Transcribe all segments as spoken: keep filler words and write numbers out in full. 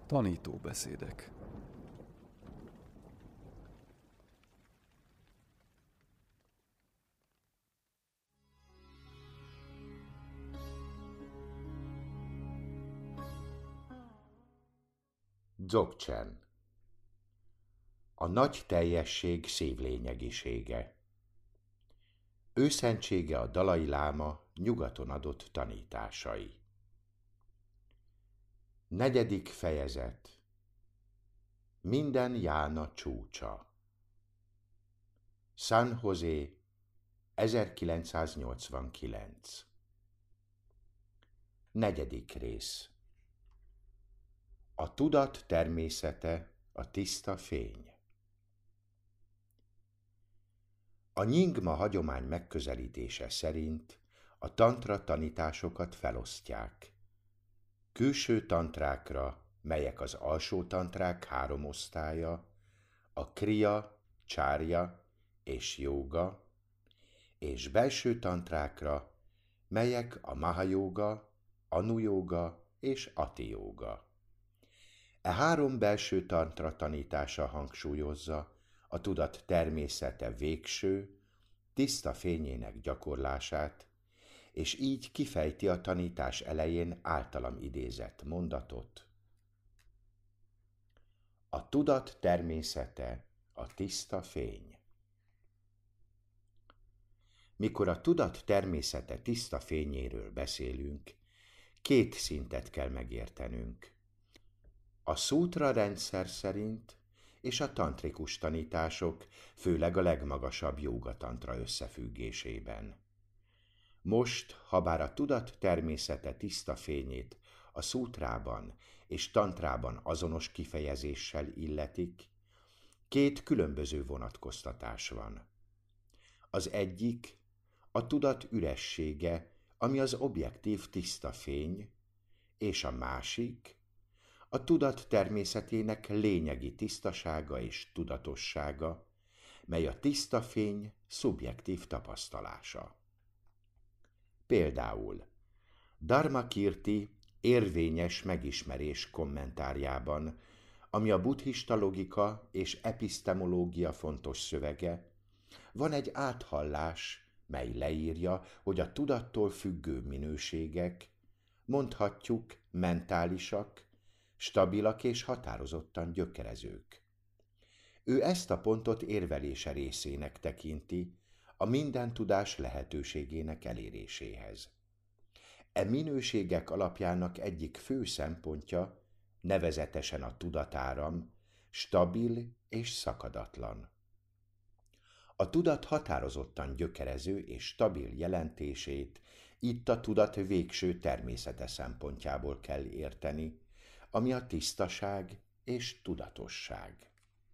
Tanítóbeszédek. Dzogchen. A nagy teljesség szívlényegisége. Őszentsége a Dalai Láma nyugaton adott tanításai. Negyedik fejezet. Minden jána csúcsa. San José, ezerkilencszáznyolcvankilenc. Negyedik rész. A tudat természete a tiszta fény. A nyingma hagyomány megközelítése szerint a tantra tanításokat felosztják. Külső tantrákra, melyek az alsó tantrák három osztálya, a kriya, csárja és jóga, és belső tantrákra, melyek a mahajóga, anujóga és atijóga. E három belső tantra tanítása hangsúlyozza a tudat természete végső, tiszta fényének gyakorlását, és így kifejti a tanítás elején általam idézett mondatot. A tudat természete a tiszta fény. Mikor a tudat természete tiszta fényéről beszélünk, két szintet kell megértenünk. A szútra rendszer szerint és a tantrikus tanítások, főleg a legmagasabb jógatantra összefüggésében. Most, habár a tudat természete tiszta fényét a szútrában és tantrában azonos kifejezéssel illetik, két különböző vonatkoztatás van. Az egyik a tudat üressége, ami az objektív tiszta fény, és a másik a tudat természetének lényegi tisztasága és tudatossága, mely a tiszta fény szubjektív tapasztalása. Például Dharmakirti érvényes megismerés kommentárjában, ami a buddhista logika és episztemológia fontos szövege, van egy áthallás, mely leírja, hogy a tudattól függő minőségek, mondhatjuk mentálisak, stabilak és határozottan gyökerezők. Ő ezt a pontot érvelése részének tekinti a minden tudás lehetőségének eléréséhez. E minőségek alapjának egyik fő szempontja, nevezetesen a tudatáram, stabil és szakadatlan. A tudat határozottan gyökerező és stabil jelentését itt a tudat végső természete szempontjából kell érteni, ami a tisztaság és tudatosság.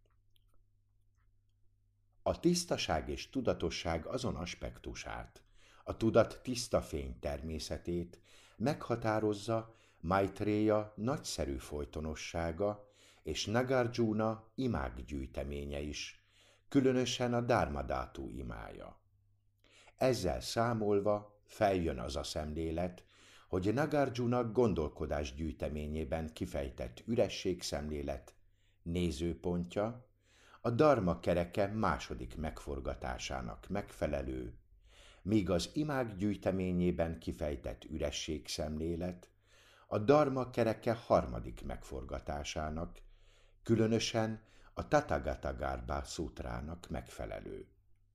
A tisztaság és tudatosság azon aspektusát, a tudat tiszta fény természetét meghatározza Maitréja nagyszerű folytonossága és Nagarjuna imággyűjteménye is, különösen a Dharmadhatu imája. Ezzel számolva feljön az a szemlélet, hogy Nagarjuna gondolkodás gyűjteményében kifejtett ürességszemlélet nézőpontja a dharma kereke második megforgatásának megfelelő, míg az imák gyűjteményében kifejtett ürességszemlélet a dharma kereke harmadik megforgatásának, különösen a Tathagata Garbha szútrának megfelelő.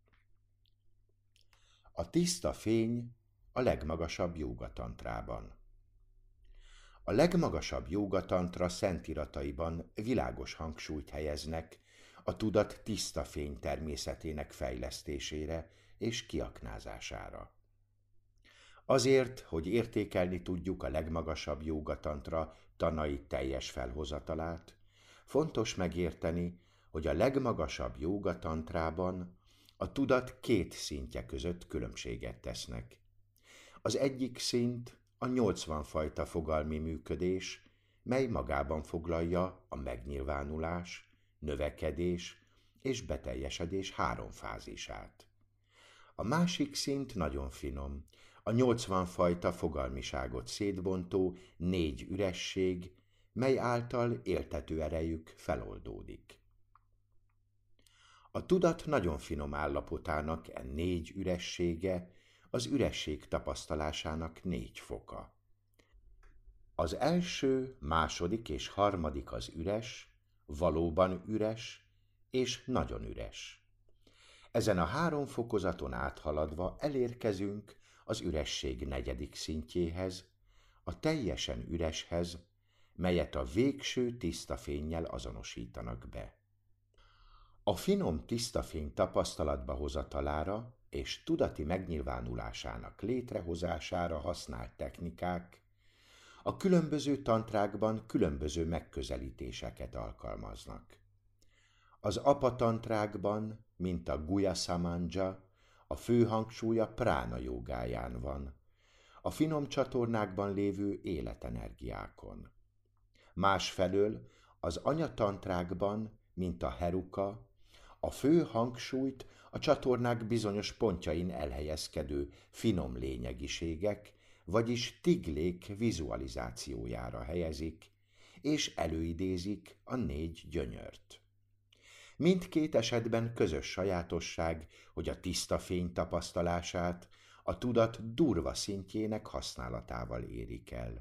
A tiszta fény a legmagasabb jógatantrában. A legmagasabb jógatantra szentirataiban világos hangsúlyt helyeznek a tudat tiszta fény természetének fejlesztésére és kiaknázására. Azért, hogy értékelni tudjuk a legmagasabb jógatantra tanai teljes felhozatalát, fontos megérteni, hogy a legmagasabb jógatantrában a tudat két szintje között különbséget tesznek. Az egyik szint a nyolcvan fajta fogalmi működés, mely magában foglalja a megnyilvánulás, növekedés és beteljesedés három fázisát. A másik szint nagyon finom, a nyolcvan fajta fogalmiságot szétbontó négy üresség, mely által éltető erejük feloldódik. A tudat nagyon finom állapotának e négy üressége az üresség tapasztalásának négy foka. Az első, második és harmadik az üres, valóban üres és nagyon üres. Ezen a három fokozaton áthaladva elérkezünk az üresség negyedik szintjéhez, a teljesen üreshez, melyet a végső tiszta fénnyel azonosítanak be. A finom tiszta fény tapasztalatba hozatalára és tudati megnyilvánulásának létrehozására használt technikák a különböző tantrákban különböző megközelítéseket alkalmaznak. Az apa tantrákban, mint a Guhya Samanja, a fő hangsúly a prána jógáján van, a finom csatornákban lévő életenergiákon. Másfelől az anyatantrákban, mint a Heruka, a fő hangsúlyt a csatornák bizonyos pontjain elhelyezkedő finom lényegiségek, vagyis tiglék vizualizációjára helyezik, és előidézik a négy gyönyört. Mindkét esetben közös sajátosság, hogy a tiszta fény tapasztalását a tudat durva szintjének használatával érik el.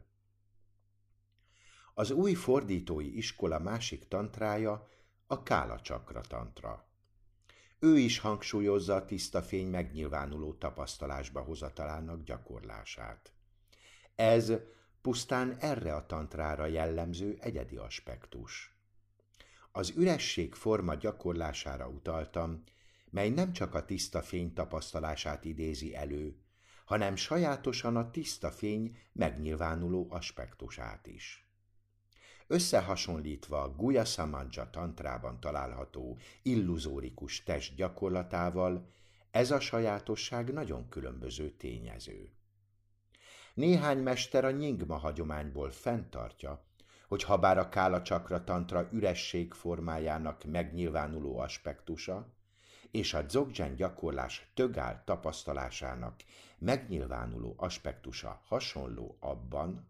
Az új fordítói iskola másik tantrája a Kála Csakra tantra. Ő is hangsúlyozza a tiszta fény megnyilvánuló tapasztalásba hozatalának gyakorlását. Ez pusztán erre a tantrára jellemző egyedi aspektus. Az üresség forma gyakorlására utaltam, mely nem csak a tiszta fény tapasztalását idézi elő, hanem sajátosan a tiszta fény megnyilvánuló aspektusát is. Összehasonlítva a Guhya Samanja tantrában található illuzórikus test gyakorlatával, ez a sajátosság nagyon különböző tényező. Néhány mester a Nyingma hagyományból fenntartja, hogy habár a Kála Csakra tantra üresség formájának megnyilvánuló aspektusa, és a dzogchen gyakorlás tögál tapasztalásának megnyilvánuló aspektusa hasonló abban,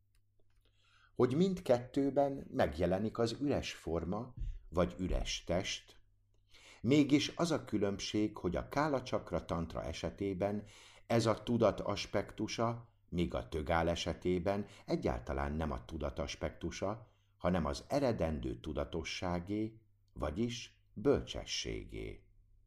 hogy mindkettőben megjelenik az üres forma vagy üres test, mégis az a különbség, hogy a Kála Csakra tantra esetében ez a tudat aspektusa, míg a tögál esetében egyáltalán nem a tudat aspektusa, hanem az eredendő tudatosságé, vagyis bölcsességé.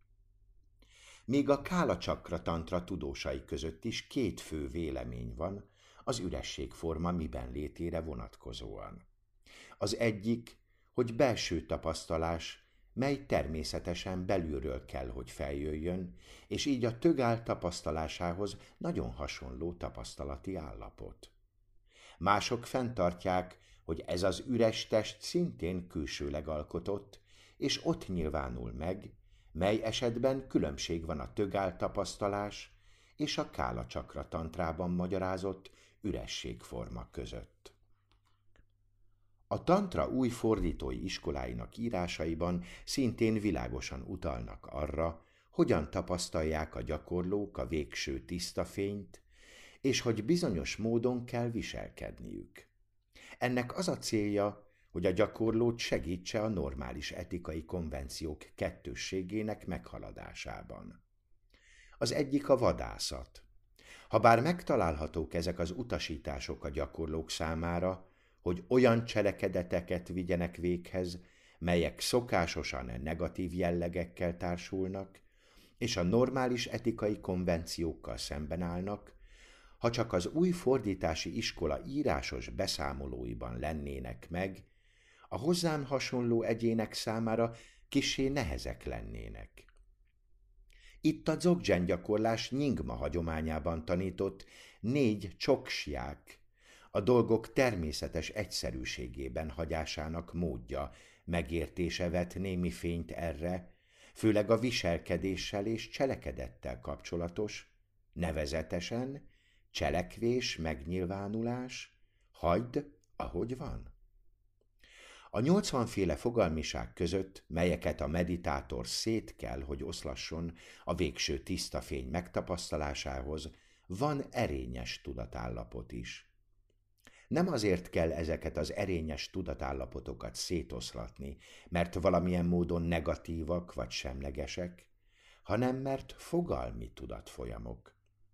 Míg a Kála Csakra tantra tudósai között is két fő vélemény van az üresség forma miben létére vonatkozóan. Az egyik, hogy belső tapasztalás, mely természetesen belülről kell, hogy feljöjjön, és így a tögál tapasztalásához nagyon hasonló tapasztalati állapot. Mások fenntartják, hogy ez az üres test szintén külsőleg alkotott, és ott nyilvánul meg, mely esetben különbség van a tögál tapasztalás és a Kála Csakra tantrában magyarázott ürességforma között. A tantra új fordítói iskoláinak írásaiban szintén világosan utalnak arra, hogyan tapasztalják a gyakorlók a végső tiszta fényt, és hogy bizonyos módon kell viselkedniük. Ennek az a célja, hogy a gyakorlót segítse a normális etikai konvenciók kettősségének meghaladásában. Az egyik a vadászat. Habár megtalálhatók ezek az utasítások a gyakorlók számára, hogy olyan cselekedeteket vigyenek véghez, melyek szokásosan negatív jellegekkel társulnak, és a normális etikai konvenciókkal szemben állnak, ha csak az új fordítási iskola írásos beszámolóiban lennének meg, a hozzám hasonló egyének számára kissé nehezek lennének. Itt a dzogchen gyakorlás Nyingma hagyományában tanított négy csoksják, a dolgok természetes egyszerűségében hagyásának módja, megértése vet némi fényt erre, főleg a viselkedéssel és cselekedettel kapcsolatos, nevezetesen cselekvés, megnyilvánulás, hagyd, ahogy van. A nyolcvanféle fogalmiság között, melyeket a meditátor szét kell, hogy oszlasson a végső tiszta fény megtapasztalásához, van erényes tudatállapot is. Nem azért kell ezeket az erényes tudatállapotokat szétoszlatni, mert valamilyen módon negatívak vagy semlegesek, hanem mert fogalmi tudatfolyamok.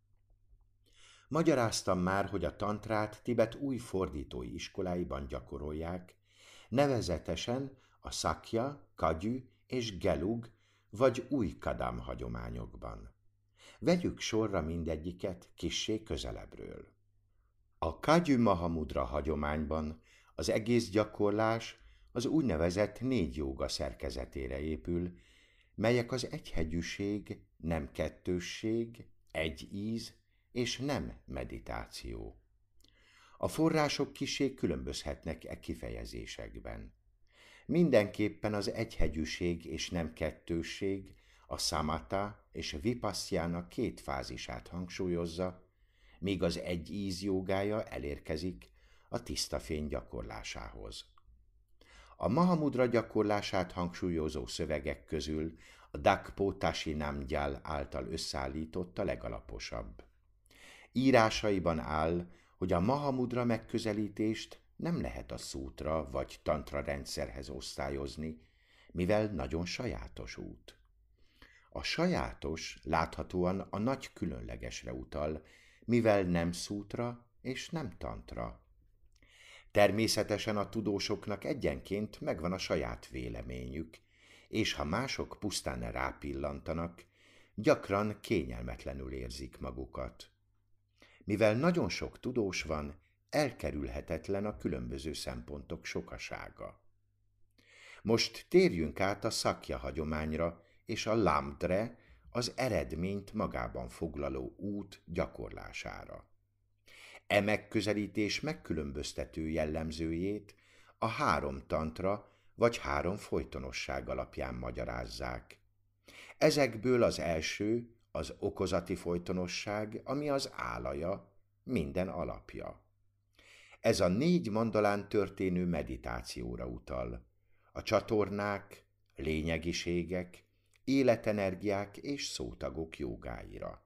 Magyaráztam már, hogy a tantrát Tibet új fordítói iskoláiban gyakorolják, nevezetesen a Sakya, Kagyü és Gelug vagy új Kadam hagyományokban. Vegyük sorra mindegyiket kissé közelebbről. A Kagyü Mahamudra hagyományban az egész gyakorlás az úgynevezett négy jóga szerkezetére épül, melyek az egyhegyűség, nem kettősség, egy íz és nem meditáció. A források kissé különbözhetnek e kifejezésekben. Mindenképpen az egyhegyűség és nem kettősség, a samatha és vipassana két fázisát hangsúlyozza, míg az egy íz jógája elérkezik a tiszta fény gyakorlásához. A Mahamudra gyakorlását hangsúlyozó szövegek közül a Dakpo Tashi Namgyal által összeállított a legalaposabb. Írásaiban áll, hogy a Mahamudra megközelítést nem lehet a szútra vagy tantra rendszerhez osztályozni, mivel nagyon sajátos út. A sajátos láthatóan a nagy különlegesre utal, mivel nem szútra és nem tantra. Természetesen a tudósoknak egyenként megvan a saját véleményük, és ha mások pusztán rápillantanak, gyakran kényelmetlenül érzik magukat. Mivel nagyon sok tudós van, elkerülhetetlen a különböző szempontok sokasága. Most térjünk át a Sakya hagyományra és a Lamdre, az eredményt magában foglaló út gyakorlására. E megközelítés megkülönböztető jellemzőjét a három tantra vagy három folytonosság alapján magyarázzák. Ezekből az első az okozati folytonosság, ami az álaja, minden alapja. Ez a négy mandalán történő meditációra utal, a csatornák, lényegiségek, életenergiák és szótagok jogáira.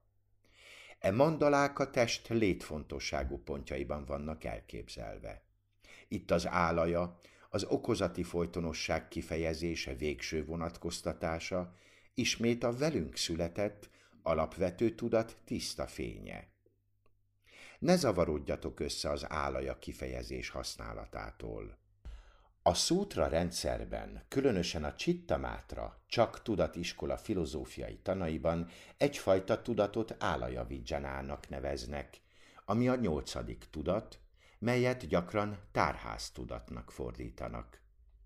E mandalák a test létfontosságú pontjaiban vannak elképzelve. Itt az álaja, az okozati folytonosság kifejezése végső vonatkoztatása, ismét a velünk született, alapvető tudat tiszta fénye. Ne zavarodjatok össze az álaja kifejezés használatától. A szútra rendszerben, különösen a Chittamátra, csak tudatiskola filozófiai tanaiban egyfajta tudatot álaja vidzsanának neveznek, ami a nyolcadik tudat, melyet gyakran tárház tudatnak fordítanak.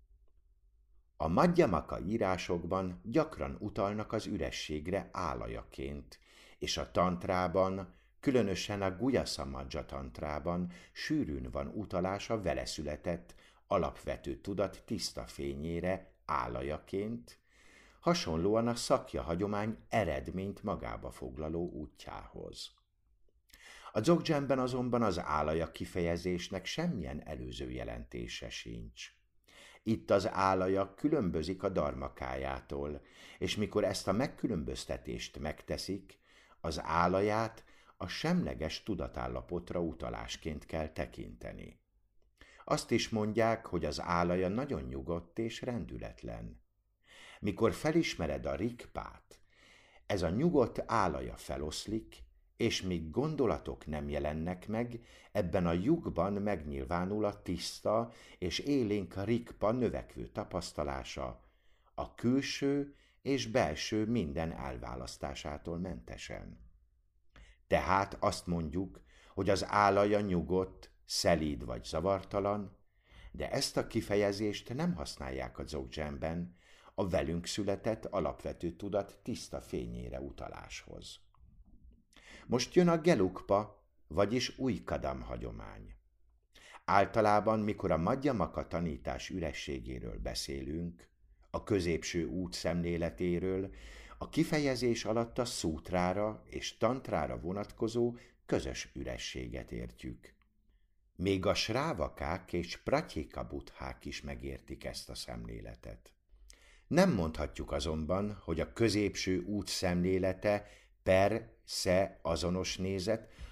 A Madhyamaka írásokban gyakran utalnak az ürességre álajaként, és a tantrában, különösen a Guhyasamaja tantrában sűrűn van utalás a vele született, alapvető tudat tiszta fényére álajaként, hasonlóan a Sakya hagyomány eredményt magába foglaló útjához. A Dzogchenben azonban az álaja kifejezésnek semmilyen előző jelentése sincs. Itt az álaja különbözik a dharmakájától, és mikor ezt a megkülönböztetést megteszik, az álaját a semleges tudatállapotra utalásként kell tekinteni. Azt is mondják, hogy az álaja nagyon nyugodt és rendületlen. Mikor felismered a rikpát, ez a nyugodt álaja feloszlik, és míg gondolatok nem jelennek meg, ebben a lyukban megnyilvánul a tiszta és élénk a rikpa növekvő tapasztalása, a külső és belső minden elválasztásától mentesen. Tehát azt mondjuk, hogy az álaja nyugodt, szelíd vagy zavartalan, de ezt a kifejezést nem használják a Dzogchenben a velünk született alapvető tudat tiszta fényére utaláshoz. Most jön a Gelugpa, vagyis új Kadam hagyomány. Általában, mikor a Madhyamaka tanítás ürességéről beszélünk, a középső út szemléletéről, a kifejezés alatt a szútrára és tantrára vonatkozó közös ürességet értjük. Még a srávakák és pratyika buddhák is megértik ezt a szemléletet. Nem mondhatjuk azonban, hogy a középső út szemlélete per se azonos nézet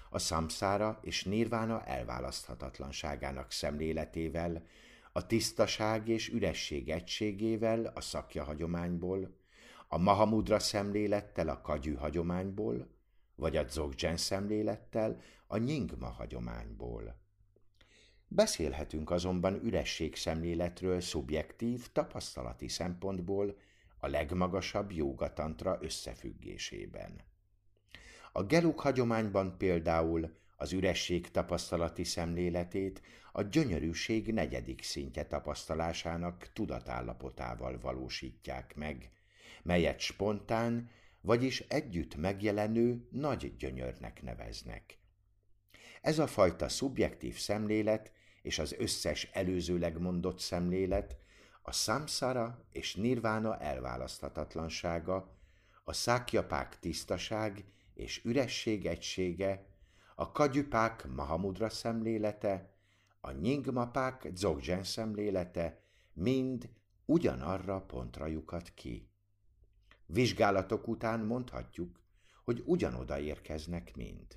a szamszára és nirvána elválaszthatatlanságának szemléletével, a tisztaság és üresség egységével a szakja hagyományból, a Mahamudra szemlélettel a kagyü hagyományból, vagy a dzogchen szemlélettel a nyingma hagyományból. Beszélhetünk azonban üresség szemléletről szubjektív, tapasztalati szempontból a legmagasabb jógatantra összefüggésében. A gelug hagyományban például az üresség tapasztalati szemléletét a gyönyörűség negyedik szintje tapasztalásának tudatállapotával valósítják meg, melyet spontán, vagyis együtt megjelenő nagy gyönyörnek neveznek. Ez a fajta szubjektív szemlélet és az összes előzőleg mondott szemlélet a szamszara és nirvána elválaszthatatlansága, a szákjapák tisztaság és üresség egysége, a kagyüpák Mahamudra szemlélete, a nyingmapák dzogchen szemlélete mind ugyanarra pontra lyukad ki. Vizsgálatok után mondhatjuk, hogy ugyanoda érkeznek mind.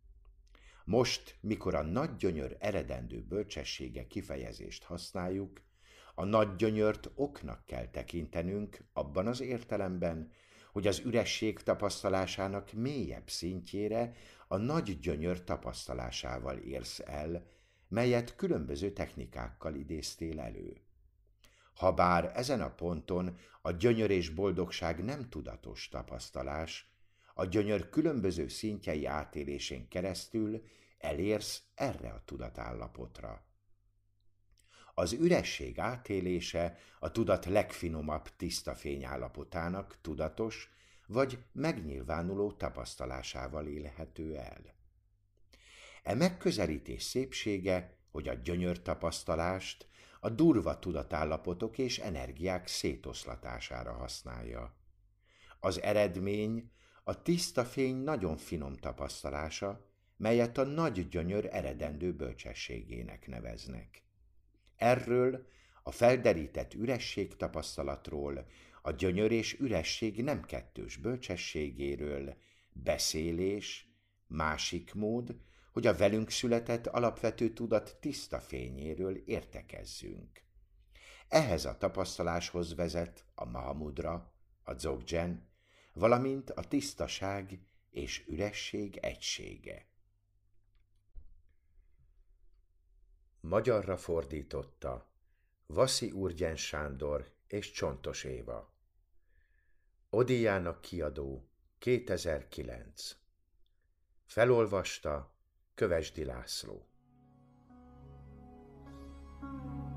Most, mikor a nagy gyönyör eredendő bölcsessége kifejezést használjuk, a nagy gyönyört oknak kell tekintenünk abban az értelemben, hogy az üresség tapasztalásának mélyebb szintjére a nagy gyönyör tapasztalásával érsz el, melyet különböző technikákkal idéztél elő. Habár ezen a ponton a gyönyör és boldogság nem tudatos tapasztalás, a gyönyör különböző szintjei átélésén keresztül elérsz erre a tudatállapotra. Az üresség átélése a tudat legfinomabb tiszta fényállapotának tudatos vagy megnyilvánuló tapasztalásával élhető el. E megközelítés szépsége, hogy a gyönyör tapasztalást a durva tudatállapotok és energiák szétoszlatására használja. Az eredmény a tiszta fény nagyon finom tapasztalása, melyet a nagy gyönyör eredendő bölcsességének neveznek. Erről a felderített üresség tapasztalatról, a gyönyör és üresség nem kettős bölcsességéről beszélés, másik mód, hogy a velünk született alapvető tudat tiszta fényéről értekezzünk. Ehhez a tapasztaláshoz vezet a Mahamudra, a dzogchen, valamint a tisztaság és üresség egysége. Magyarra fordította Vaszi Urgyen Sándor és Csontos Éva. Odiának kiadó, kétezer-kilenc. Felolvasta Kövesdi László.